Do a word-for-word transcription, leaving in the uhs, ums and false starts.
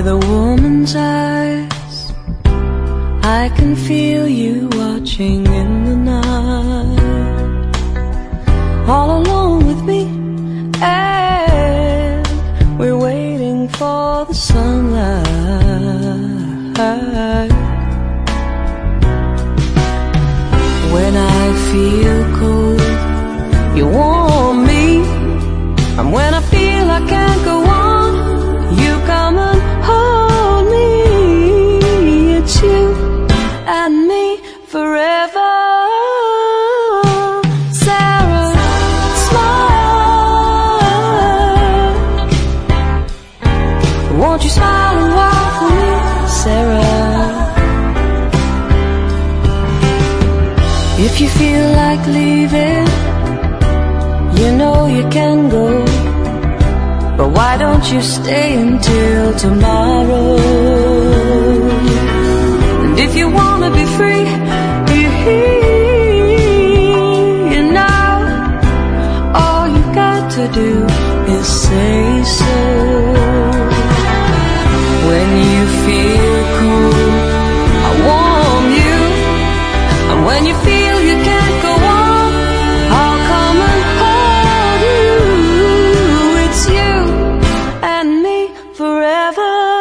With a woman's eyes, I can feel you watching in the night, all alone with me, and we're waiting for the sunlight. When I feel cold, you warm me, and when I feel I can't go on, you come and hold me. It's you and me forever. Sarah, smile. Won't you smile and walk for me, Sarah? If you feel like leaving, you know you can go, but why don't you stay until tomorrow? And if you wanna be free, you know, all you got to do is say so. When you feel cold, I warm you, and when you feel you can't go on, I'll come and hold you. It's you and me forever.